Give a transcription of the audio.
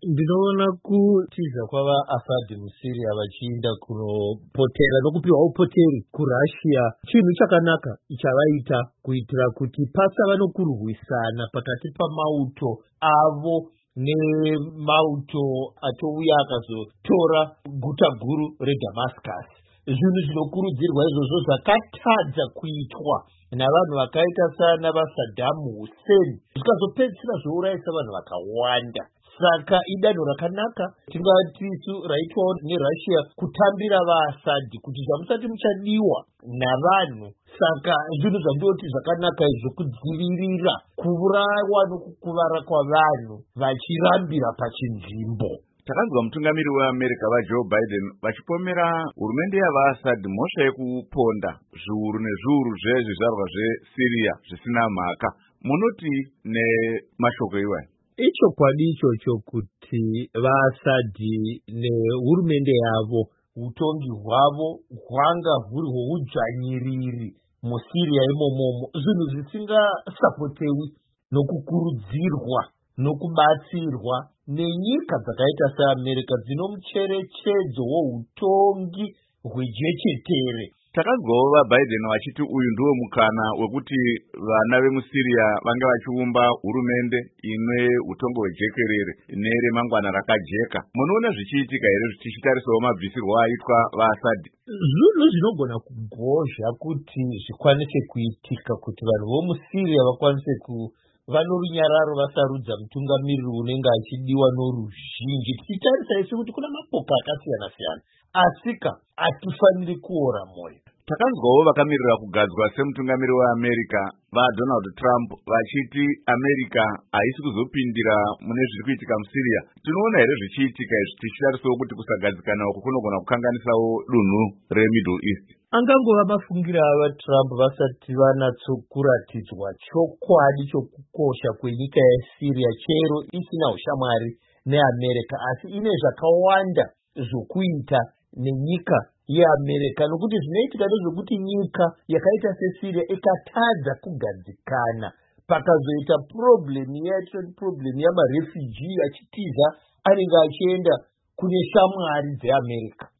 Ndinoona kutiza kwavaAssad muSyria vachienda kunopotera nokupiwa upoteri kuRussia chinhu chakanaka chavaita kuitira kuti pasava nokurwisana pakati pamauto avo nemauto atouya akazotora guta guru reDamascus. Zvinhu zvinokurudzirwa izvozvo zvakatadza kuitwa navanhu vakaita sana vaSaddam Hussein zvikazopedzisira zvourayisa vanhu vakawanda. Saka idanho rakanaka tingati raitwawo neRussia kutambira vaAssad kuti zvamusati muchadiwa navanhu. Saka zvinhu zvandoti zvakanaka izvo kudzivirira kuurawa nokukuvara kwavanhu vachirambira pachinzvimbo. Takanzwa mutungamiri weAmerica vaJoe Biden vachipomera hurumende yavaAssad mhosva yekuponda zviuru nezviuru zvezvizvarwa zveSyria zvisina mhaka. Munoti nemashoko iwayo? Ichokwadi ichocho kuti vaAssad nehurumende yavo utongi hwavo hwanga huri hwoudzvanyiriri muSyria imomomo, zvinhu zvisingasapotewi nokukurudzirwa nokubatsirwa nenyika dzakaita seAmerica dzino mucherechedzo woutongi hwejechetere. Takanzwawo vaBiden vachiti uyu ndiwo mukana wekuti vana vemuSyria vange vachiumba hurumende ine utongo hwejekerere neremangwana rakajeka. Munoona zvichiitika here tichitarisawo mabvisirwo aitwa vaAssad? Zvinhu zvinogona kugozha kuti zvikwanise kuitika kuti vanhu vomuSyria vakwanise vanorunyararo vasarudza mutungamiriri unenge achidiwa noruzhinji. Tichitarisa isi kuti kuna mapoka akasiyana siyana, asika hatifaniri kuora moyo. Takanzwawo vakamirira kugadzwa semutungamiri weAmerica vaDonald Trump vachiti America haisi kuzopindira mune zviri kuitika muSyria. Tinoona here zvichiitika izvi tichitarisawo kuti kusagadzikana uku kunogona kukanganisawo dunhu reMiddle East? Angangova mafungira avaTrump vasati vanatsokuratidzwa chokwadi chokukosha kwenyika yeSyria, chero isina ushamwari neAmerica, asi ine zvakawanda zvokuita nenyika yeAmerica, nokuti zvinoitika ndezvekuti nyika yakaita seSyria ikatadza kugadzikana, pakazoita problem yamarefugee achitiza anenge achienda kune shamwari dzeAmerica.